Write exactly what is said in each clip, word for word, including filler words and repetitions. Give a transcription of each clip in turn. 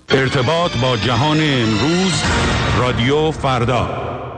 ارتباط با جهان امروز، رادیو فردا.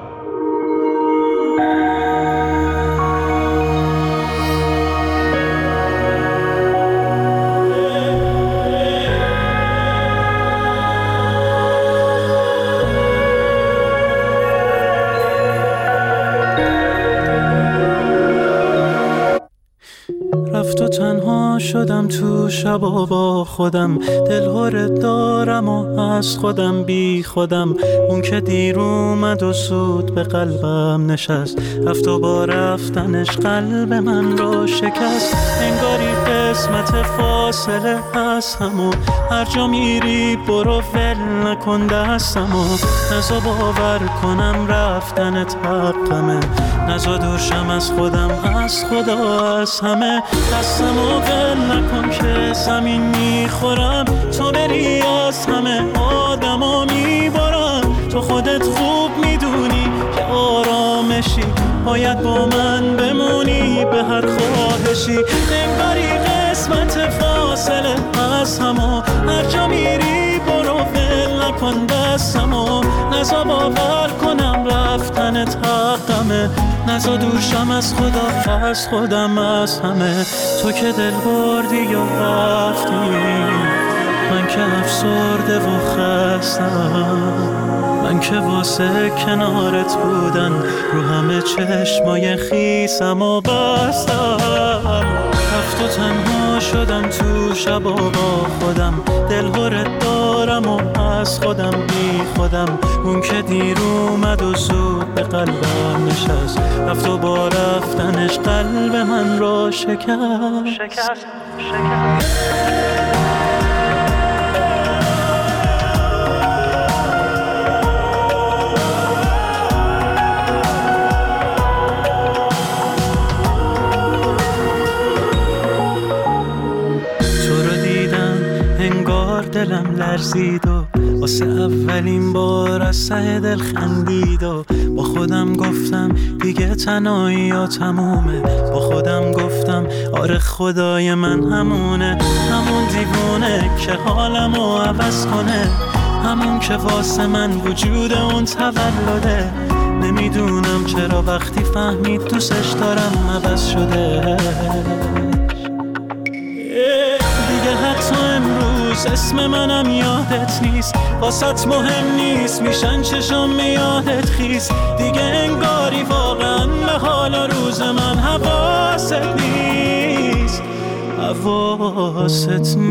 رفت و تنها شدم تو شبا با خودم، دلهور دارم و از خودم بی خودم. اون که دیر اومد و سود به قلبم نشست، رفت و با رفتنش قلب من رو شکست. انگاری قسمت فاصله از همو، هر جا میری برو ول نکن دستمو. نزا باور کنم رفتنت حقمه، نزا دورشم از خودم، از خدا، از همه. دستمو ول نکن که زمین میخورم، تو بری از همه آدمو میبارم. تو خودت خوب میدونی که آرامشی، باید با من بمونی به هر خواهشی. انگاری قسمت فاصله از همو، هر جا میری برو ول نکن دستمو. نزا باور کنم رفتنت حقمه، نزا دورشم از خدا، از خودم، از همه. تو که دل بردی و رفتی، من که افسرده و خستم. من که واسه کنارت بودن رو همه چشمای خیسم و بستم. رفت و تنها شدم تو شبا با خودم، دلهورت دارم و از خودم بی خودم. اون که دیر اومد و زود به قلبم نشست، رفت و با رفتنش قلب من را شکست شکست شکست. دلم لرزید و واسه اولین بار از ته دل خندید و با خودم گفتم دیگه تنهایی یا تمومه. با خودم گفتم آره خدای من همونه، همون دیوونه که حالمو عوض کنه، همون که واسه من وجود اون تولده. نمیدونم چرا وقتی فهمید دوستش دارم عوض شده. دیگه حتی امروز اسم منم یادت نیست، واسط مهم نیست میشن چشم یادت خیس. دیگه انگاری واقعا به حال روز من حواست نیست، حواست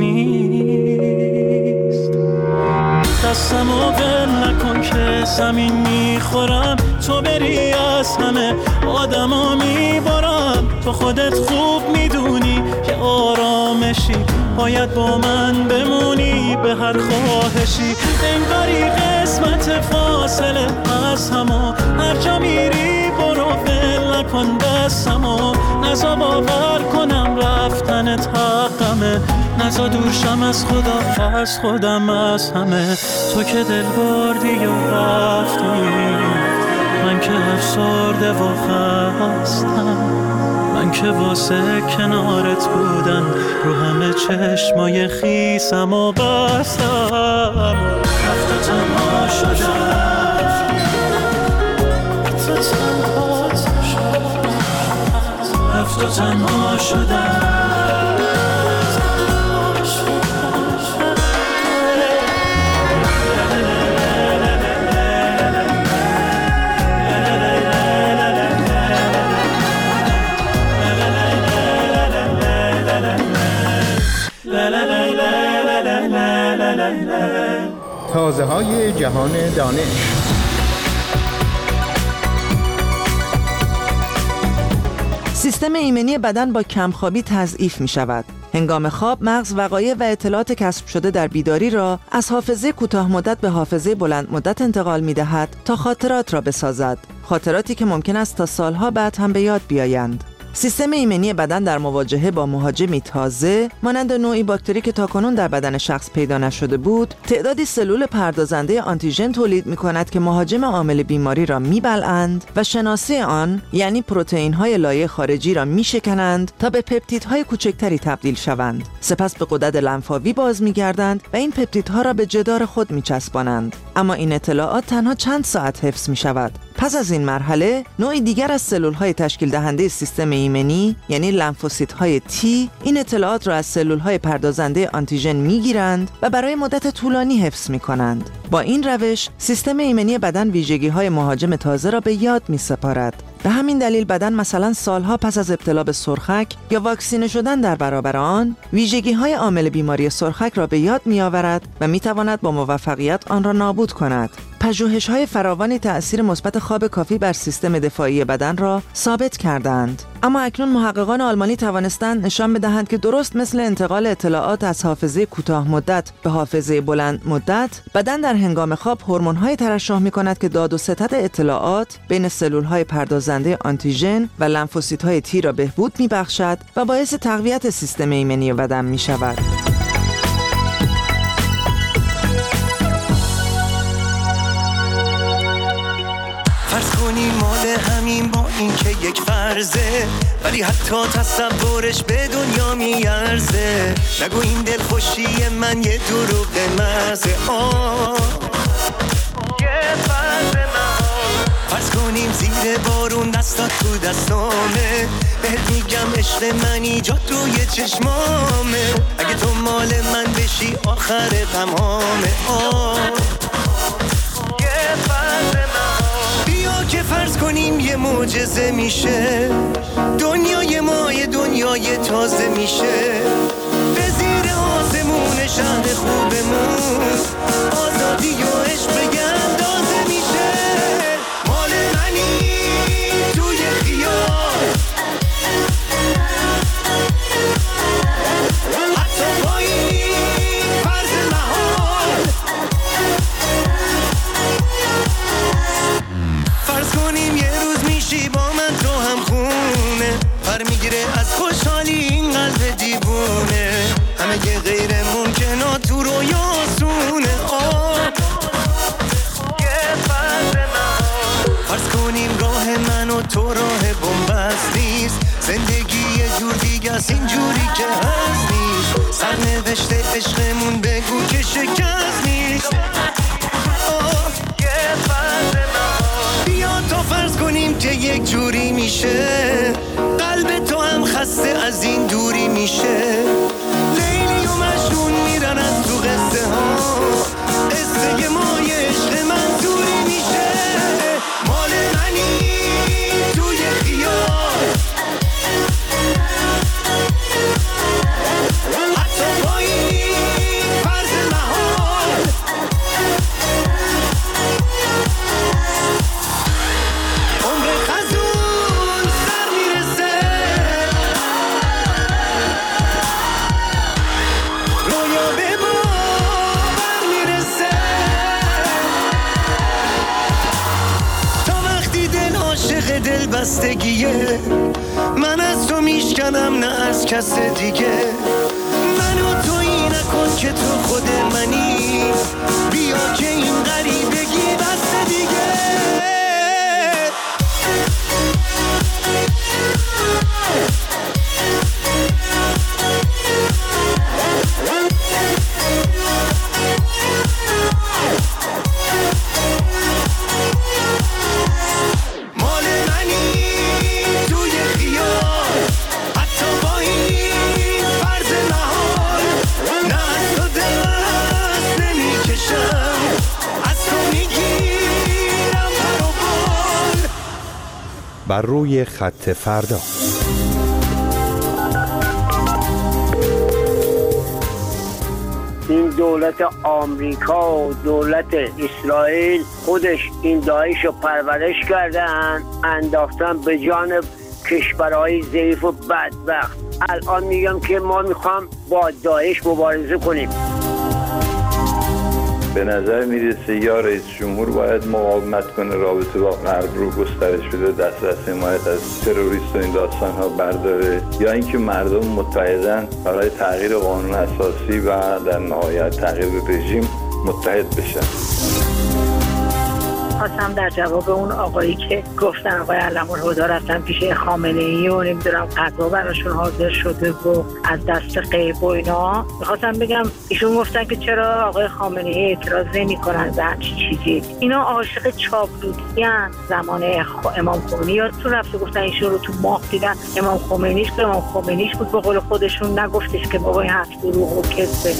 نیست. دستمو ول نکن که زمین میخورم، تو بری از همه آدمو میبارم. تو خودت خوب میدونی که آرامشی، باید با من بمونی به هر خواهشی. انگاری قسمت فاصله از همو، هر جا میری برو ول نکن دستمو. نزا باور کنم رفتنت حقمه، نزا دورشم از خدا، از خودم، از همه. تو که دل بردی و رفتی، من که افسرده و خستم. من که واسه کنارت بودن رو همه چشمای خیسم و بستم. رفت و تنها شدم، رفت و تنها شدم، رفت و تنها شدم. تازه های جهان دانش. سیستم ایمنی بدن با کمخوابی تضعیف می شود. هنگام خواب مغز وقایع و اطلاعات کسب شده در بیداری را از حافظه کوتاه مدت به حافظه بلند مدت انتقال می دهد تا خاطرات را بسازد، خاطراتی که ممکن است تا سالها بعد هم به یاد بیایند. سیستم ایمنی بدن در مواجهه با مهاجمی تازه مانند نوعی باکتری که تاکنون در بدن شخص پیدا نشده بود، تعدادی سلول پردازنده آنتیژن تولید می‌کند که مهاجم عامل بیماری را می‌بلعند و شناسی آن یعنی پروتئین‌های لایه خارجی را می‌شکنند تا به پپتیدهای کوچکتری تبدیل شوند. سپس به غدد لنفاوی باز می‌گردند و این پپتیدها را به جدار خود می‌چسبانند. اما این اطلاعات تنها چند ساعت حفظ می‌شود. پس از این مرحله، نوعی دیگر از سلول‌های تشکیل دهنده سیستم ایمنی یعنی لنفوسیت‌های تی این اطلاعات را از سلول‌های پردازنده آنتیژن می‌گیرند و برای مدت طولانی حفظ می‌کنند. با این روش، سیستم ایمنی بدن ویژگی‌های مهاجم تازه را به یاد می‌سپارد. به همین دلیل بدن مثلا سالها پس از ابتلا به سرخک یا واکسینه شدن در برابر آن، ویژگی‌های عامل بیماری سرخک را به یاد می‌آورد و می‌تواند با موفقیت آن را نابود کند. پژوهش‌های فراوانی تأثیر مثبت خواب کافی بر سیستم دفاعی بدن را ثابت کردند. اما اکنون محققان آلمانی توانستند نشان بدهند که درست مثل انتقال اطلاعات از حافظه کوتاه مدت به حافظه بلند مدت، بدن در هنگام خواب هورمون‌های ترشح می‌کند که داد و ستد اطلاعات بین سلول‌های پردازنده آنتیژن و لنفوسیت‌های تی را بهبود می‌بخشد و باعث تقویت سیستم ایمنی بدن می‌شود. فرض کنیم مال همین با این که یک فرضه، ولی حتی تصورش به دنیا میارزه. نگو این دل خوشی من یه دروغ مرزه. آه یه فرض من. فرض کنیم زیر بارون دستات تو دستامه، بهت میگم عشق من ایجاد روی چشمامه. اگه تو مال من بشی آخر تمامه. آه یه فرض من. بیا که فرض کنیم یه معجزه میشه، دنیای ما یه دنیای تازه میشه. به زیر آسمون شهر خوبمون آزادی و عشق به اندازه میشه. مال منی توی خیال، حتی با این فرض محال. فرض کنیم یه روز میشی با من تو هم خونه، پر میگیره از خوشحالی این قلب دیوونه. همه یه غیر ممکنات تو رویاسونه. آه یه فرض من. فرض کنیم راه من و تو راه بنبست نیست، زندگی یه جور دیگه است اینجوری که هست نیست. سرنوشت عشقمون بگو که شکست نیست. آه یه فرض من. بیا تا فرض کنیم که یک جوری میشه، قلب تو هم خسته از این دوری میشه. لیلی و مجنون میرن از تو قصه ها، قصه ما یه عشق منظوری میشه. مال منی توی خیال، حتی با این فرض محال. عمر خزون سر میرسه، رویا به باور میرسه. تا وقتی دل عاشق دل بستگیه، من از تو میشکنم نه از کس دیگه. منو تویی نکن که تو خود منی، بیا که این غریبگی بس دیگه. مال منی توی خیال، حتی با این فرض محال. نه از تو دست نمیکشم، از تو میگیرم پر و بال. بر روی خط فردا. این دولت آمریکا و دولت اسرائیل خودش این داعش رو پرورش کردن، انداختن به جان کشورهای ضعیف و بدبخت. الان میگم که ما میخوام با داعش مبارزه کنیم. به نظر میرسه یا رئیس جمهور باید مقاومت کنه، رابطه با غرب رو گسترش بده، دسترس حمایت از تروریست و این داستان ها برداره، یا اینکه مردم متحدن برای تغییر قانون اساسی و در نهایت تغییر رژیم متحد بشن. خواستم در جواب اون آقایی که گفتن آقای علم‌الهدی رفتن پیش خامنه‌ای و نمیدونم قضا براشون حاضر شده و از دست غیب و اینا، میخواستم بگم ایشون گفتن که چرا آقای خامنه‌ای اعتراض نمی‌کنن به همچین چیزی. اینا عاشق چاپلوسیان. زمان امام خمینی یادتون رفته گفتن ایشون رو تو ماه دیدن، امام خمینیش که امام خمینیش بود، به قول خودشون نگفتش که بابا این حرف دروغ و کذبه.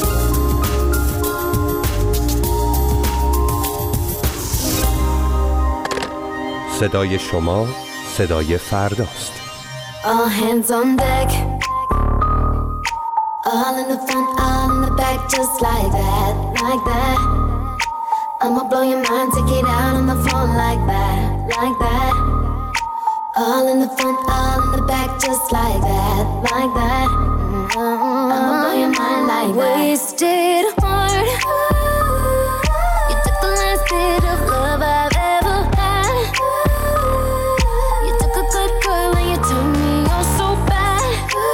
صدای شما صدای فرداست. All hands on deck. All in the front, all in the back, just like that, like that. I'ma blow your mind, take it out on the floor like that, like that. All in the front, all in the back, just like that, like that. Mm-hmm. I'ma blow your mind like that. Wasted heart. You took the last bit of love I've ever had. You took a good girl and you turned me on so bad.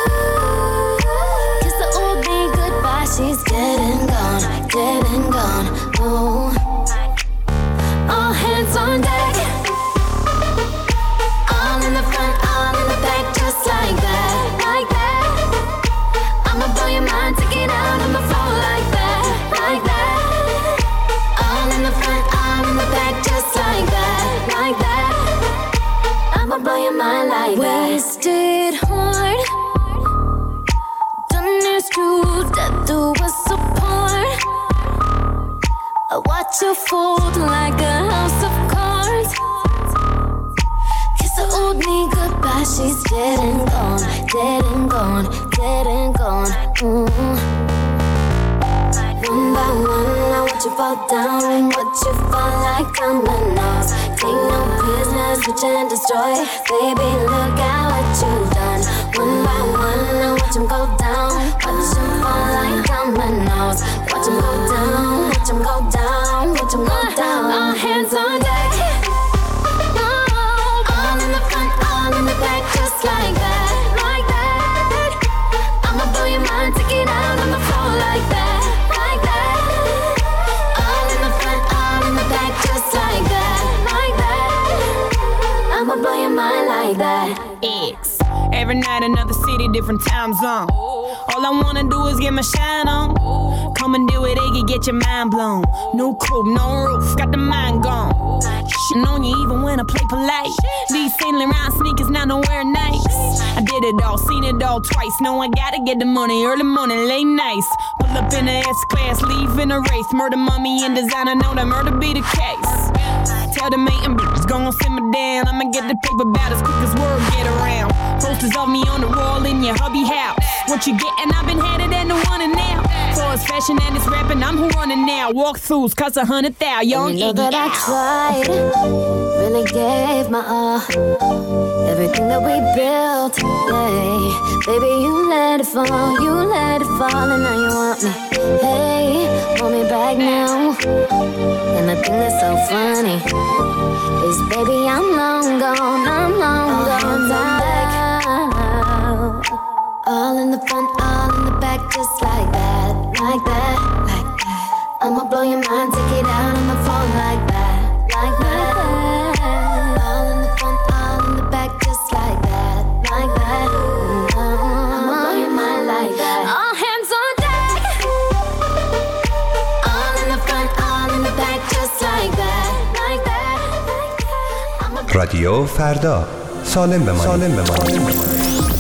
Kiss the old me goodbye, she's dead and gone, dead and gone. Oh, all hands on deck. All in the front, all in the back, just like that, like that. I'ma blow your mind, take it out on the floor like that, like that. All in the front, all in the back, just like that, like that. I'ma blow your mind like that. Wasted heart. Done this to death do us apart. I watch you fold like a house of cards. Kiss the old me goodbye, she's dead and gone, dead and gone, dead and gone. Mm. One by one, I watch you fall down, watch you fall like dominoes. Take no business, switch and destroy. Baby, look at what you've done. One by one, I watch them go down, watch them fall like dominoes. Watch them go down, watch them go down, watch them go down. All hands on deck. All in the front, all in the back, just like that, like that. I'ma blow your mind, take it out on the floor like that, like that. All in the front, all in the back, just like that, like that. I'ma blow your mind like that. It's every night another city, different time zone. All I wanna do is get my shine on. Come and do it, Iggy, get your mind blown. No coupe, no roof, got the mind gone. Shitting on you even when I play polite. These Saint Laurent sneakers now don't wear nice. I did it all, seen it all twice. Know I gotta get the money, early morning, late nights. Pull up in a S-Class, leave in a race. Murder, mummy, and designer, know that murder be the case. Tell the mate and bitches gon' simmer down. I'ma get the paper about as quick as word get around. Posters of me on the wall in your hubby house. What you gettin'? I've been headed and the one and now. For it's fashion and it's rapping, I'm who running now. Walkthroughs cost a hundred thou, young You know that I tried, really gave my all. Everything that we built, hey. Baby, you let it fall, you let it fall, and now you want me. Hey, want me back now. And the thing that's so funny is, baby, I'm long gone, I'm long all gone down. All in the front, all in the back, just like that, like that, like that. I'ma blow your mind, take it out on the floor like that, like that. All in the front, all in the back, just like that, like that. I'ma blow your mind like that. All hands on deck. All in the front, all in the back, just like that, like that, like that. رادیو فردا، سالم بمانید. سالم بمانید.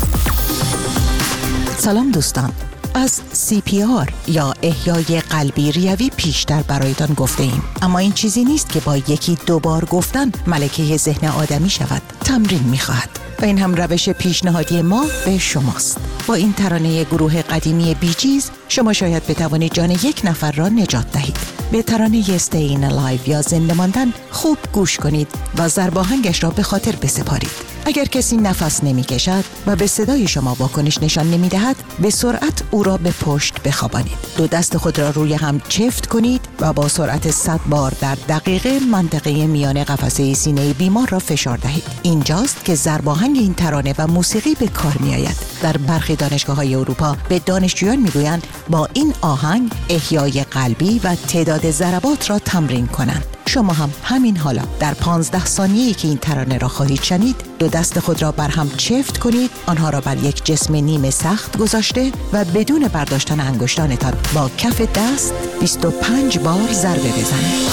سلام دوستان، از سی پی آر یا احیای قلبی ریوی پیشتر برایتان گفته ایم، اما این چیزی نیست که با یکی دو بار گفتن ملکه ذهن آدمی شود. تمرین می‌خواهد و این هم روش پیشنهادی ما به شماست. با این ترانه گروه قدیمی بی جیز شما شاید بتوانید جان یک نفر را نجات دهید. به ترانه Staying Alive یا زنده ماندن خوب گوش کنید و ضرب آهنگش را به خاطر بسپارید. اگر کسی نفس نمی کشد و به صدای شما واکنش نشان نمی دهد، به سرعت او را به پشت بخوابانید. دو دست خود را روی هم چفت کنید و با سرعت صد بار در دقیقه منطقه میان قفسه سینه بیمار را فشار دهید. اینجاست که ضرباهنگ این ترانه و موسیقی به کار می آید. در برخی دانشگاه‌های اروپا به دانشجویان میگویند با این آهنگ احیای قلبی و تعداد ضربات را تمرین کنند. شما هم همین حالا در پانزده ثانیه‌ای که این ترانه را خواهید شنید، دو دست خود را بر هم چفت کنید، آنها را بر یک جسم نیمه سخت گذاشته و بدون برداشتن انگشتانتان با کف دست بیست و پنج بار ضربه بزنید.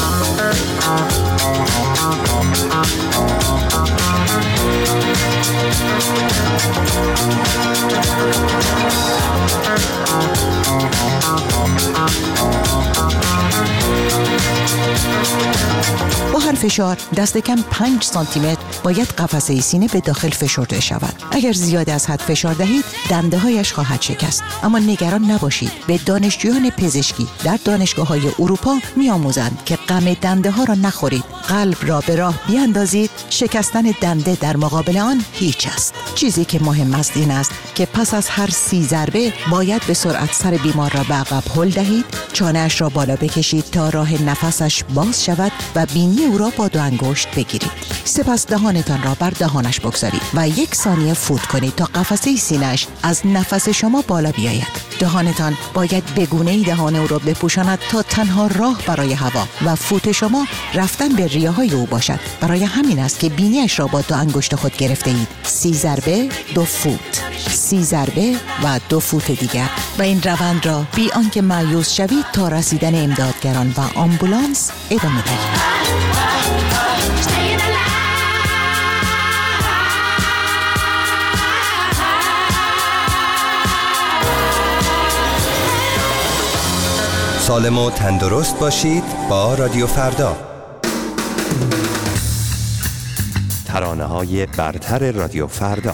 با هر فشار دست کم پنج سانتی متر باید قفسه سینه به داخل فشرده شود. اگر زیاد از حد فشار دهید دنده هایش خواهد شکست. اما نگران نباشید، به دانشجویان پزشکی در دانشگاه‌های اروپا می‌آموزند که غم دنده ها را نخورید. قلب را به راه بیاندازید، شکستن دنده در مقابل آن هیچ است. چیزی که مهم است این است که پس از هر سی ضربه باید به سرعت سر بیمار را به عقب هل دهید، چانه‌اش را بالا بکشید تا راه نفسش باز شود و بینی او را با دو انگشت بگیرید. سپس دهانتان را بر دهانش بگذارید و یک ثانیه فوت کنید تا قفسه سینه‌اش از نفس شما بالا بیاید. دهانتان باید به گونه‌ای دهان او را بپوشاند تا تنها راه برای هوا و فوت شما رفتن به ریه‌های او باشد. برای همین است که بینیش را با دو انگشت خود گرفته اید. سی ضربه، دو فوت. سی ضربه و دو فوت دیگر. و این روند را بی آنکه مایوس شوید تا رسیدن امدادگران و آمبولانس ادامه دهید. سالم و تندرست باشید با رادیو فردا. ترانه‌های برتر رادیو فردا.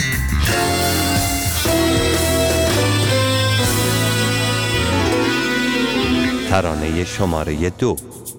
ترانه شماره دو.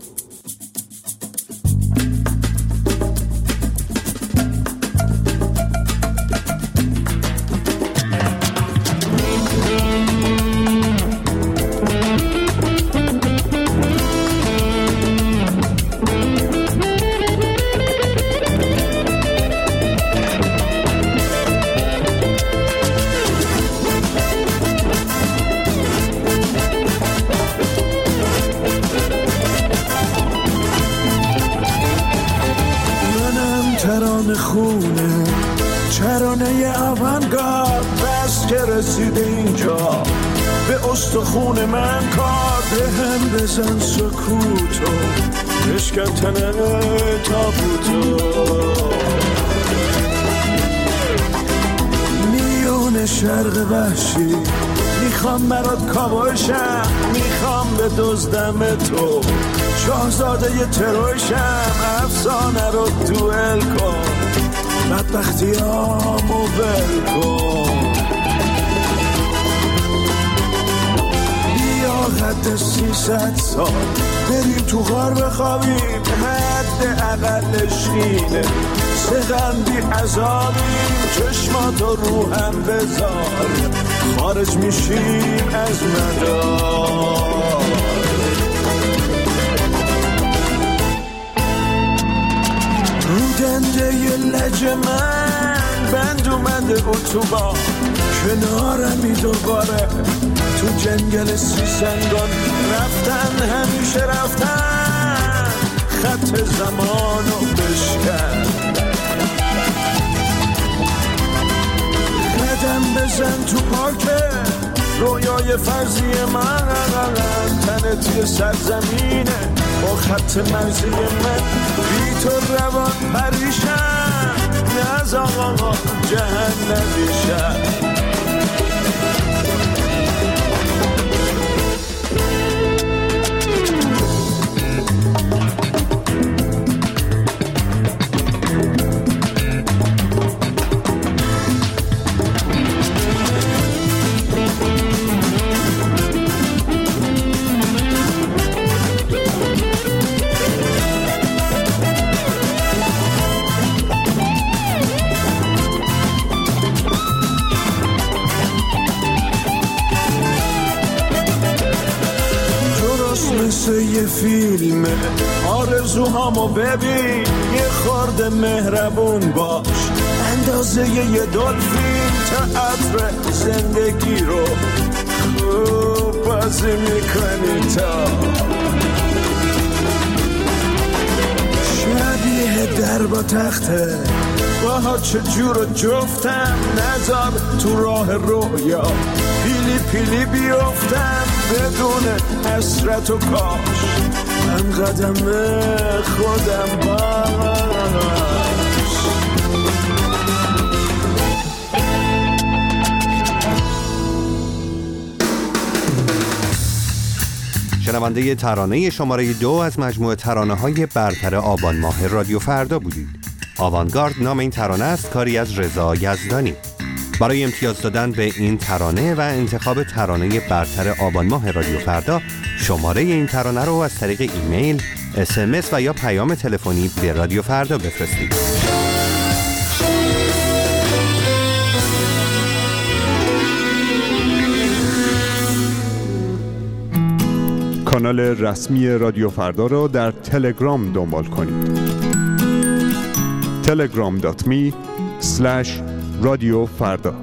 خونه چرانه آونگارد بس که رسید اینجا به استخون من کار به هم بزن سکوتو بشکن تنه تابوتو میون شرق وحشی میخوام برات کابوشم میخوام به دزدم تو شاهزاده ی تروشم افسانه رو دوئل کن بدبختیامو ول کن بیا حد سیصد سال بریم تو غار بخوابیم حد اقلش اینه سقن بی عذابیم چشماتو رو هم بذار خارج میشیم از مدار رو دنده ی لج من بند اومده اتوبان کنارمی دوباره تو جنگل سیسنگان رفتن همیشه رفتن خط زمانو بشکن قدم بزن تو پاکه رویای فرضی من تنت یه سرزمینه با خط مرزی من بی تو روان پریشم نه از آقا جهنمیشم عشق مثل یه فیلمه، آرزوهامو ببین یه خورده مهربون باش، اندازه یه دلفین تئاتر زندگی رو خوب بازی میکنی تا شبیه در با تخته باها چجور جفتم، نذار تو راه رویا پیلی پیلی بیفتم بدون حسرت و کاش من قدم خودم باش. شنونده ترانه شماره دو از مجموعه ترانه های برتر آبان ماه رادیو فردا بودید. آوانگارد نام این ترانه است، کاری از رضا یزدانی. برای امتیاز دادن به این ترانه و انتخاب ترانه برتر آبان ماه رادیو فردا، شماره این ترانه رو از طریق ایمیل، اس ام اس و یا پیام تلفنی به رادیو فردا بفرستید. کانال رسمی رادیو فردا را در تلگرام دنبال کنید. تلگرام دات می اسلش رادیو فردا.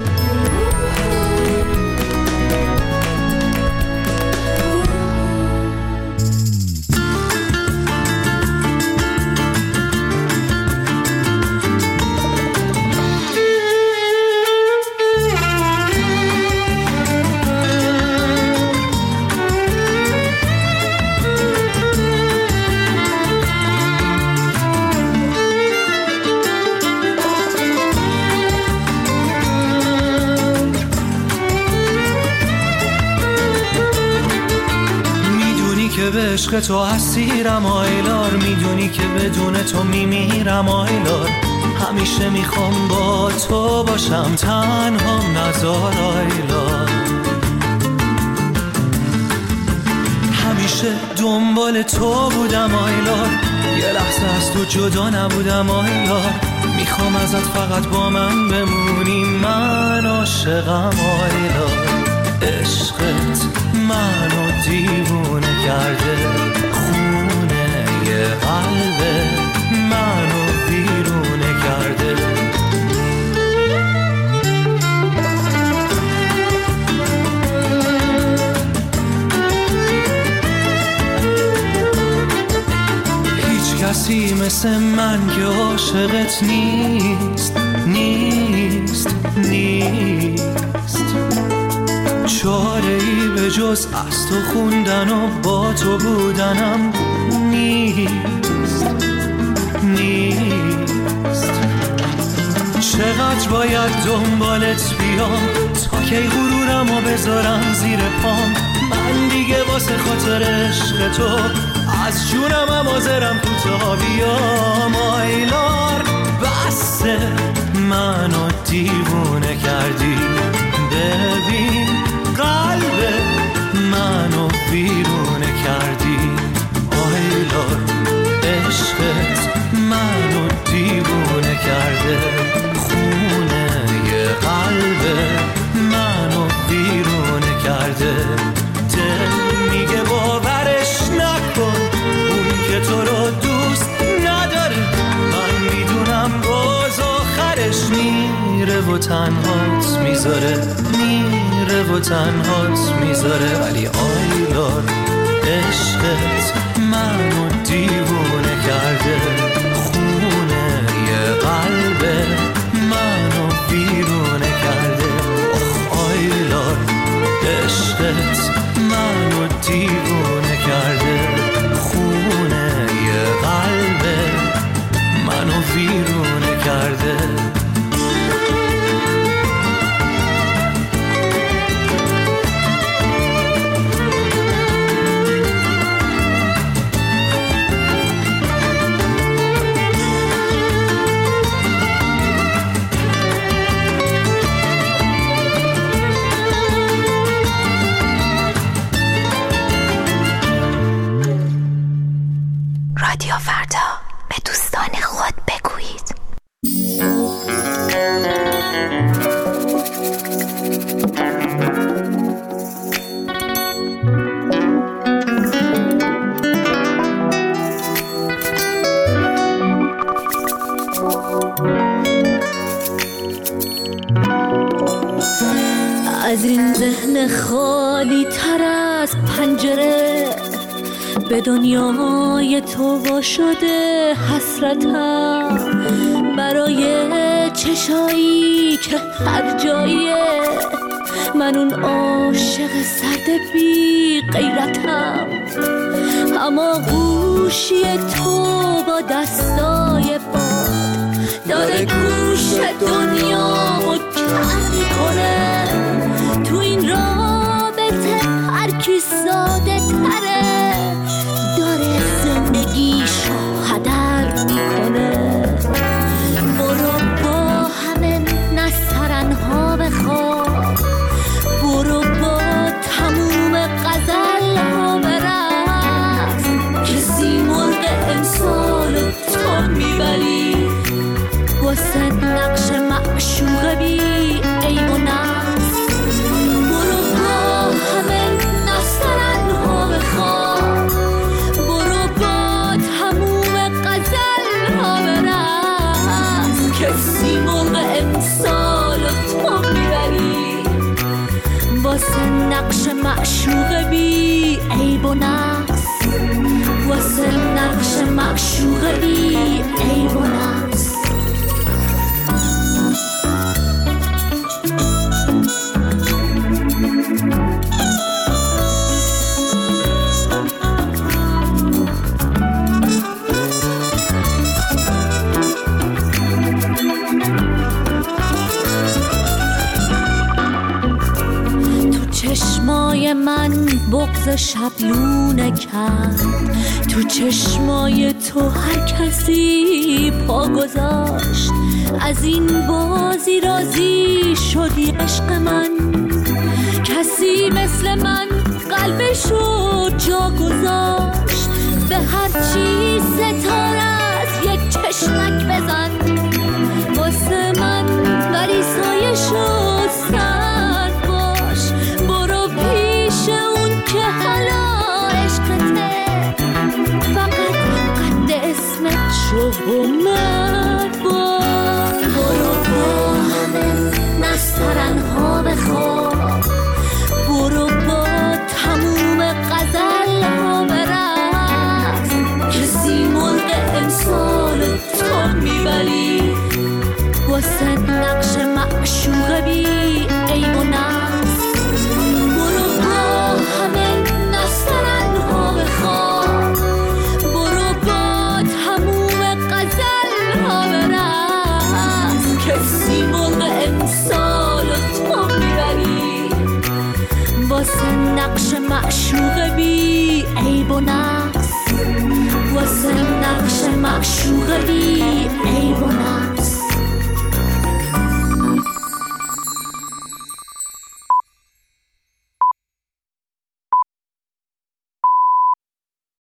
به عشق تو اسیرم آیلار، میدونی که بدون تو میمیرم آیلار، همیشه میخوام با تو باشم تنها نزار آیلار، همیشه دنبال تو بودم آیلار، یه لحظه از تو جدا نبودم آیلار، میخوام ازت فقط با من بمونی، من عاشقم آیلار، عشقت منو دیوونه کرده، خونه یه قلبه منو بیرونه کرده. هیچ کسی مثل من که عاشقت نیست نیست نیست، چاره ای به جز از تو خوندن و با تو بودنم نیست نیست. چقدر باید دنبالت بیام تا کی غرورم و بذارم زیر پام، من دیگه واسه خاطر عشق تو از جونم هم حاضرم کوتاه بیام آیلار، بسه منو دیوونه کردی، ببین قلب منو بیرونه کردی آیلار، عشقت منو دیوونه کرده، خونه یه قلب منو بیرونه کرده، دل میگه باورش نکن اون که تو رو دوست نداره، من میدونم باز آخرش میره و تنهات میذاره، میره و تنهات میذاره، ولی آیلار عشقت منو دیوونه کرده، خونه یه قلب منو بیرونه کرده، آخ آیلار عشقت منو دیوونه کرده، خونه یه قلب منو بیرونه کرده. رادیو فردا، به دوستان خود بگویید. از این ذهن خالی تر از پنجره به دنیای تو وا شده حسرتم برای چشایی که هر جاییه من اون عاشق سرد بی غیرتم اما گوشی تو با دستای باد داره گوش دنیامو کم میکنه تو این رابطه هر کی ساده تره داره زندگیشو هدر میکنه برو با همه نسترنها بخواب برو با تموم غزل ها برقص کسی مرغ امسالو تو میبری واسه نقش معشوق بی عیب و نقص برو با همه نسترنها بخواب برو با تموم غزل ها برقص کسی مرغ امسالو تو میبری واسه نقش معشوق بی عیب و نقص واسه نقش معشوق بی عیب و نقص چشمای من بغض شبلونه کرد تو چشمای تو هر کسی پا گذاشت از این بازی راضی شدی عشق من کسی مثل من قلبشو جا گذاشت به هر چی ستاره از یک چشمک بزن واسه من ولی سایشو سر باش برو پیش اون که حالا عشقته فقط قد اسمت شو و مرد باش برو با همه نسترنها بخواب برو با تموم غزل ها برقص کسی مرغ امسال تو میبری واسه نقش معشوق بی عیب و نقص برو با همه نسترنها بخواب برو با تموم غزل ها برقص کسی مرغ امسال تو میبری واسه نقش معشوق بی عیب و نقص واسه نقش معشوق بی عیب و نقص